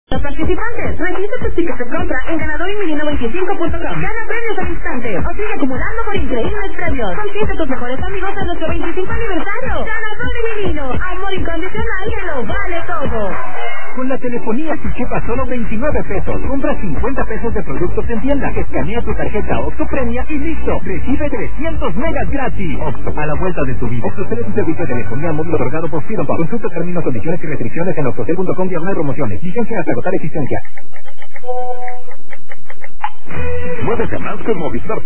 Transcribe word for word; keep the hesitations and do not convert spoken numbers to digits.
Los participantes, registra tus tickets de compra en ganador y milino veinticinco punto com. Gana premios al instante o sigue acumulando por increíbles premios. Consigue a tus mejores amigos en nuestro veinticinco aniversario. Ganador y milino, amor incondicional que lo vale todo. Con la telefonía Chichepa solo veintinueve pesos. Compra cincuenta pesos de productos en tienda. Escanea tu tarjeta Oxxo Premia y listo. Recibe trescientos megas gratis. Oxxo, a la vuelta de tu vida. Oxxo es un servicio de telefonía móvil otorgado por Freedom. Consulta términos, condiciones y restricciones en oxxocel punto com diagonal promociones. Licencia hasta agotar existencia. Muévete más con Movistar.